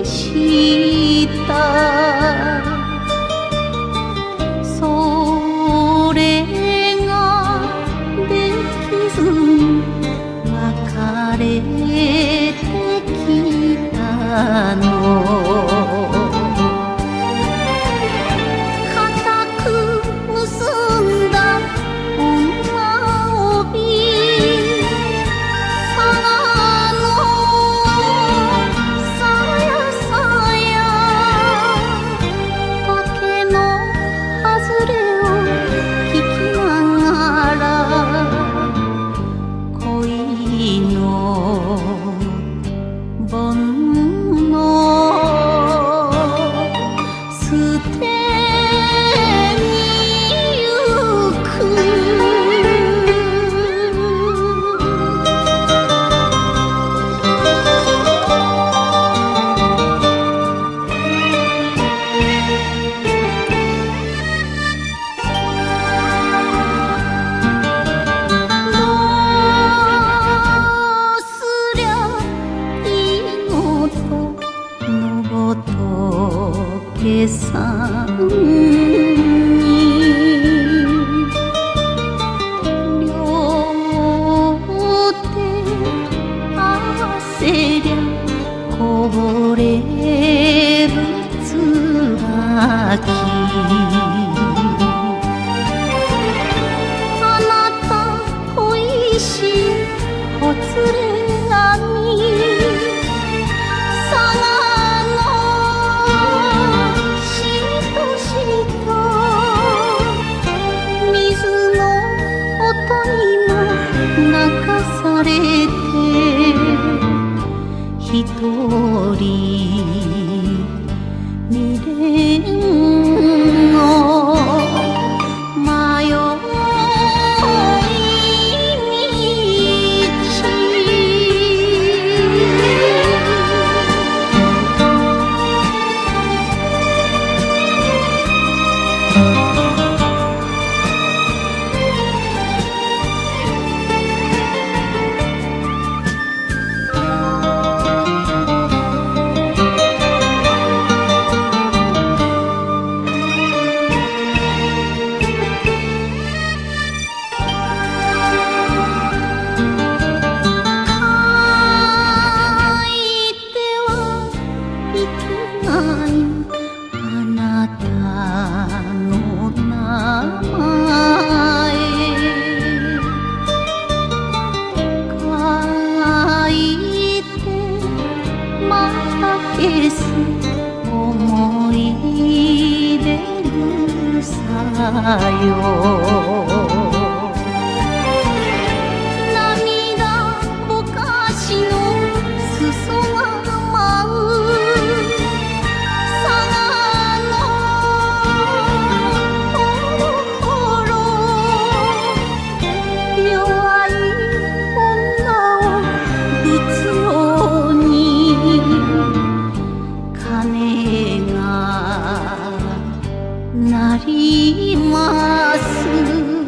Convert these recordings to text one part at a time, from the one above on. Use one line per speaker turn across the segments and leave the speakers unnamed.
したそれができずに別れてきたの固く結んだ女帯煩悩捨てにゆく仏さんに両手合わせりゃこぼれる椿あなた恋しいほつれ髪泣かされて一人未練の迷い道あなたの名前書いてまた消す思い出るさよ涙ぼかしの裾が舞う鳴ります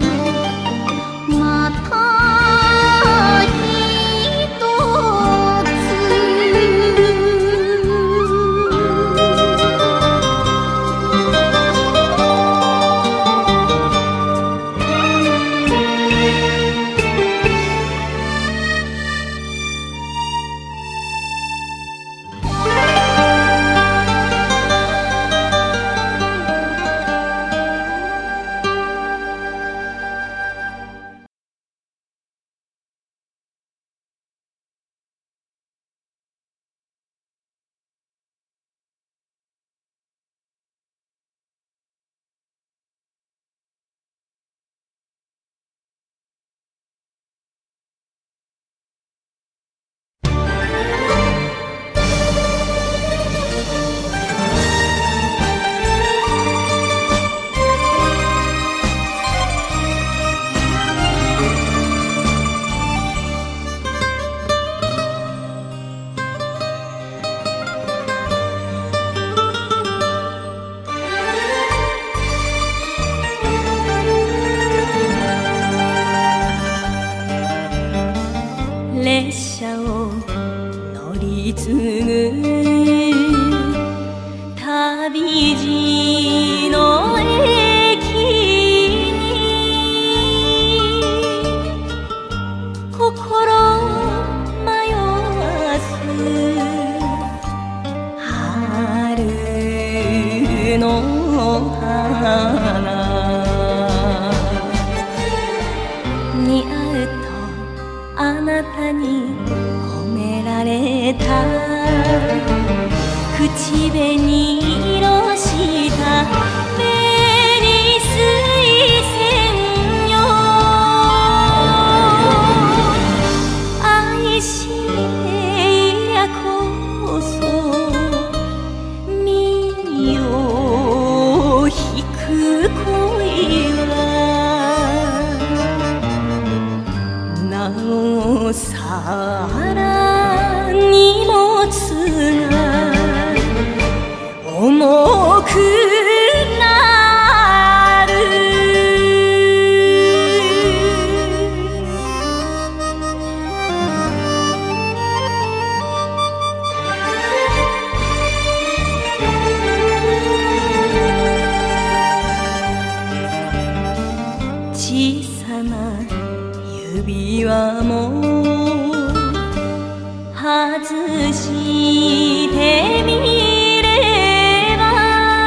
な似合うとあなたに褒められた口紅色した紅水仙よ愛していりゃこそ身を引く恋はなおさら荷物が重くなる小さな指輪も外してみれば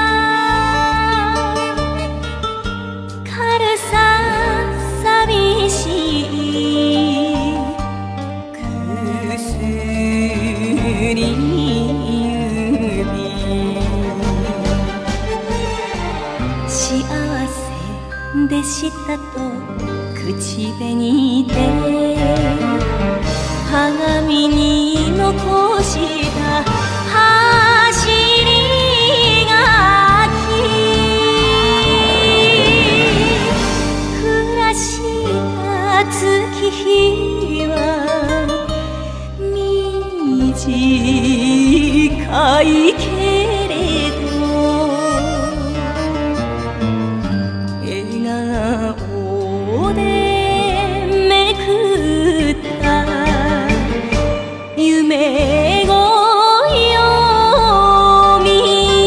軽さ寂しい薬指幸せでしたと口紅で鏡に残した走り書き暮らした月日は短いけれど笑顔でめくった夢ごよみ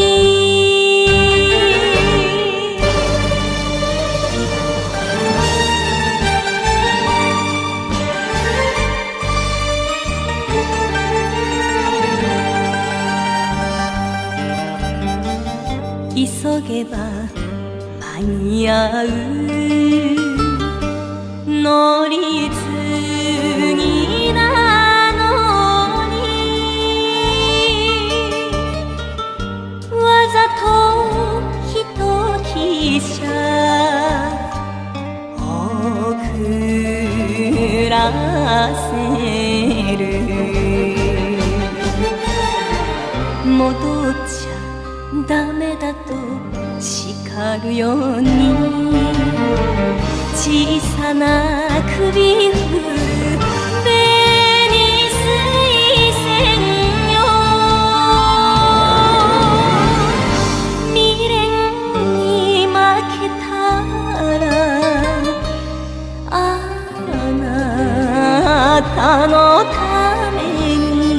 急げば間に合う乗り継ぎなのにわざとひと汽車遅らせる戻っちゃダメだと叱るように小さな首振る紅水仙よ未練に負けたらあなたのため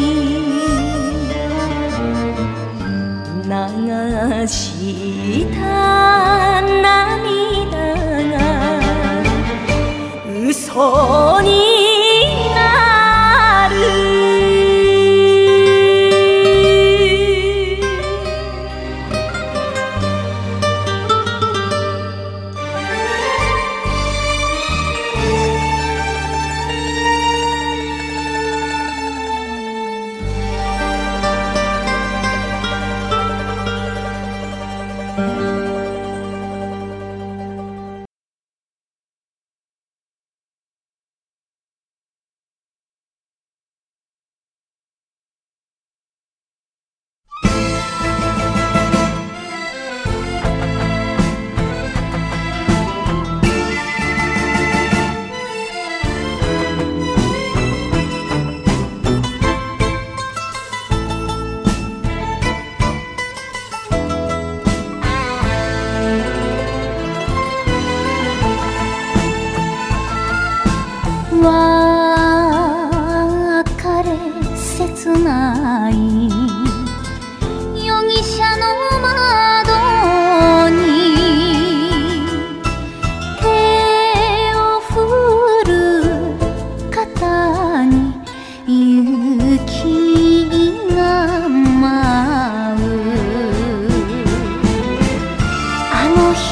に流した涙が嘘に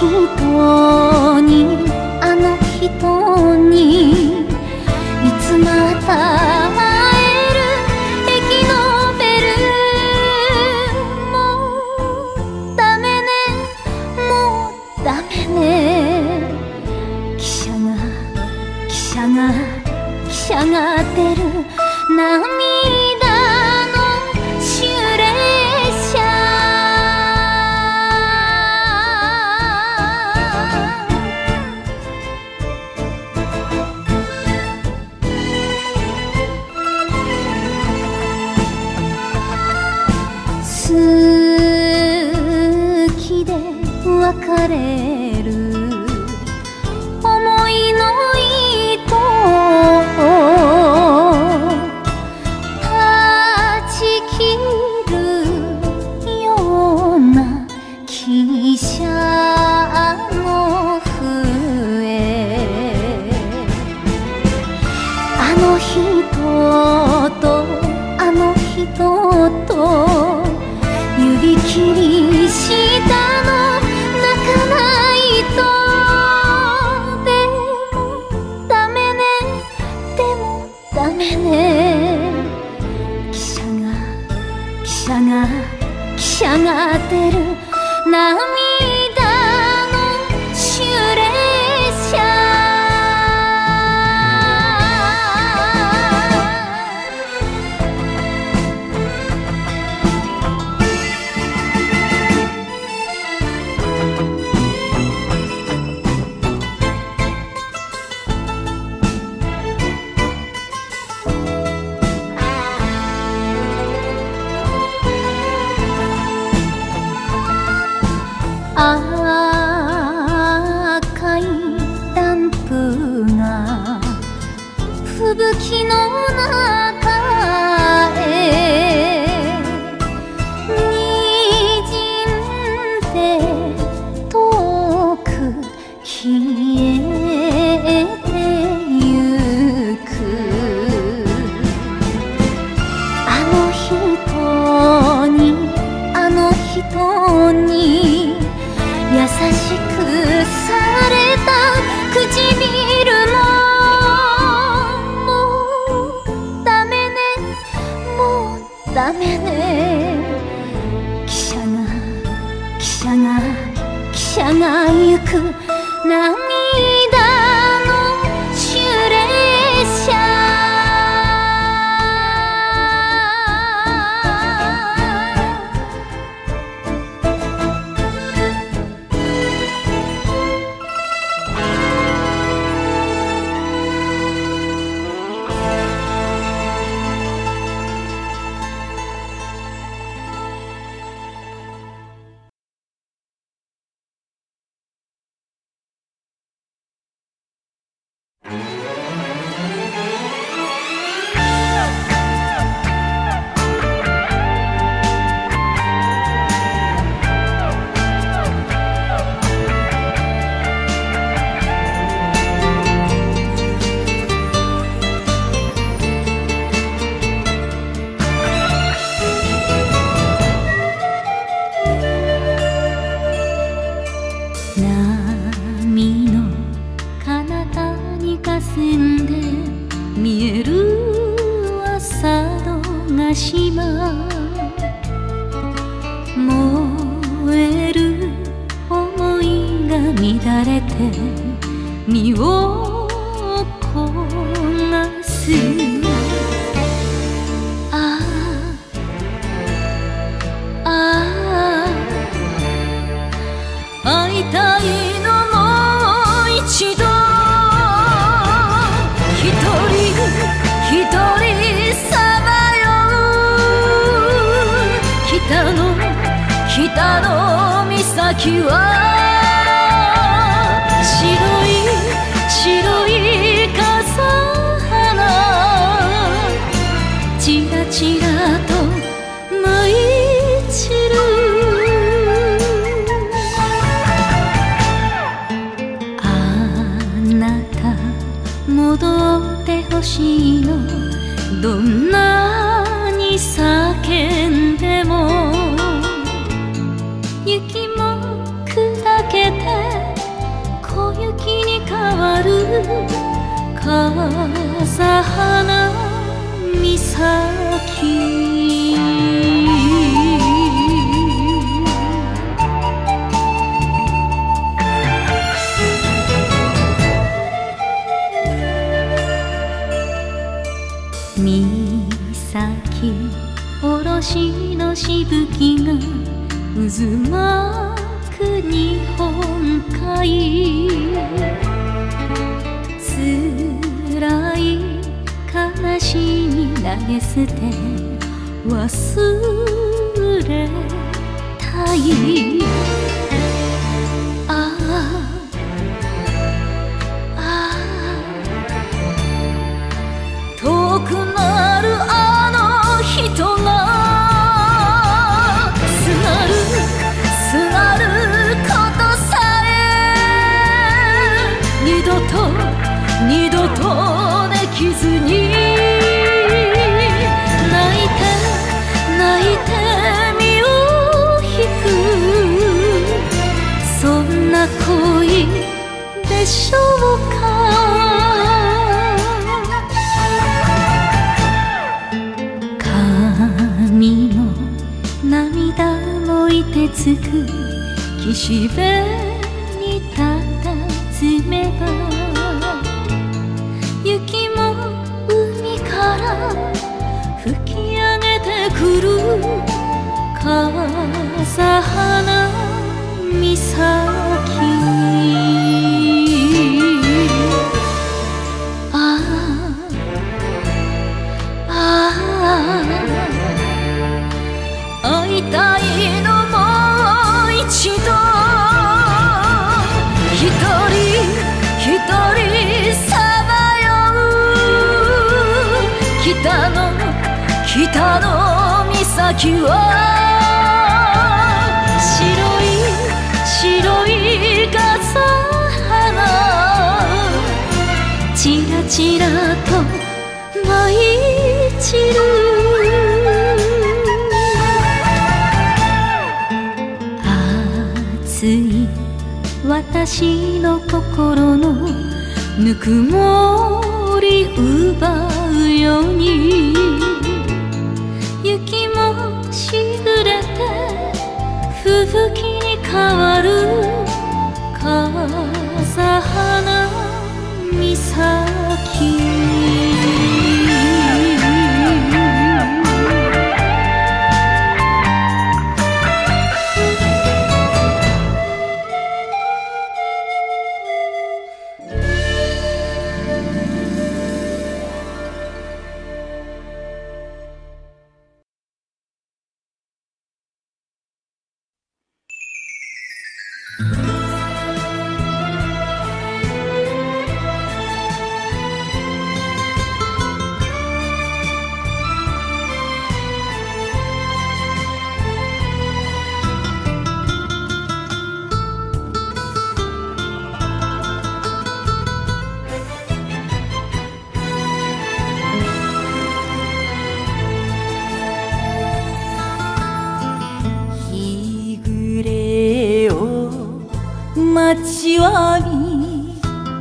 人にあの人にいつまた会える駅のベルもうダメねもうダメね汽車が出る涙の終列車好きで別れる思いの糸断ち切るような汽車の笛あの人とあの人と指切りしたの泣かないとでもダメねでもダメね汽車が出る涙の終列車赤いランプが吹雪の中へ滲んで遠く消えてゆくあの人にあの人に優しくされた唇ももうダメねもうダメね汽車が行く涙の終列車波の彼方に霞んで見える朝のヶ島燃える想いが乱れて身を焦がすああ会いたいのもう一度一人さまよ北の岬は白い笠花ちらちらと舞い散るあなた戻ってほしいのどんなに叫んでも雪も下笠花岬岬おろしのしぶきが渦巻く日本海辛い悲しみ投げ捨て忘れたいああ遠くなるあの人がすがることさえ二度とできずに泣いて身を引くそんな恋でしょうか髪の涙もいてつく岸辺にたたずめば雪も海から吹き上げてくる笠花岬会いたいのもう一度一人さまよう北の岬は白い笠花ちらちらと舞い散る熱い私の心のぬくもり奪うように雪もしぐれて吹雪に変わる笠花岬待ちわび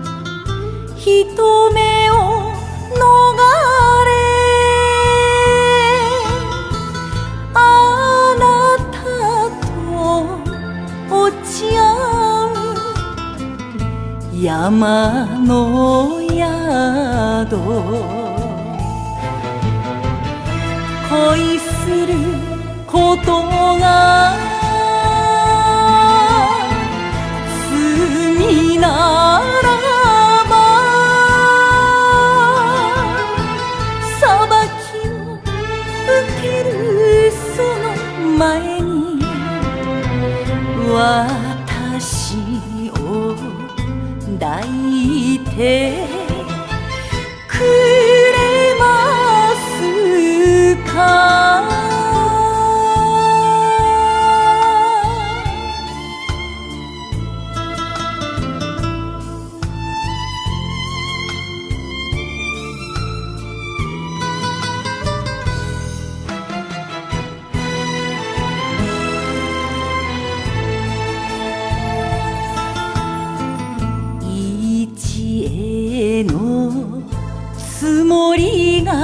人目を逃れあなたと落ち合う山の宿恋することがならば裁きを受けるその前に私を抱いてくれますかの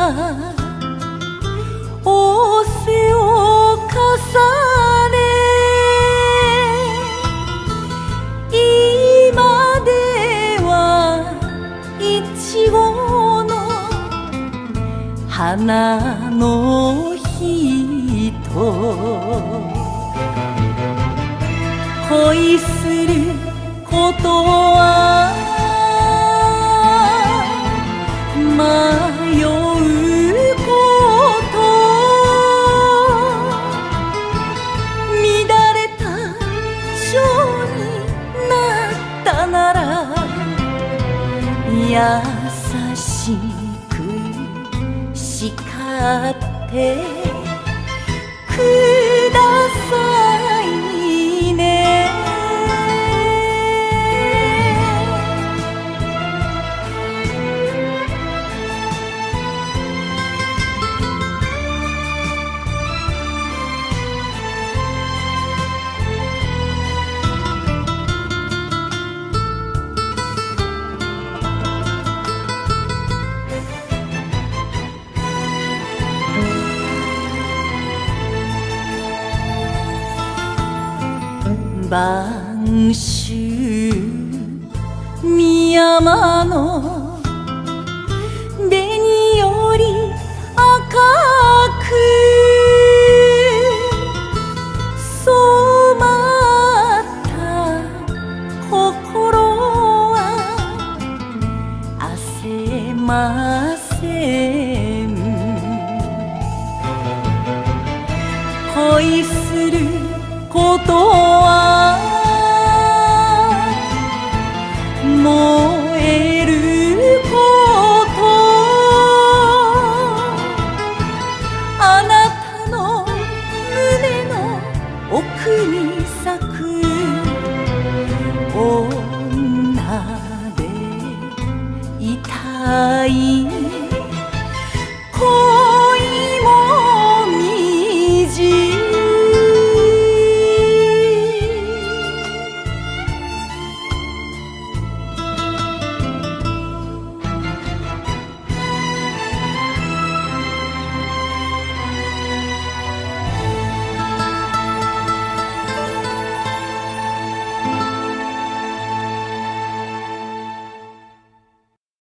仰せを重ね今ではいちごの花の人恋することは迷うこと乱れた蝶になったなら優しく叱ってくださいね晩秋深山の紅より赤く染まった心は焦ません恋することは燃えることあなたの胸の奥に咲く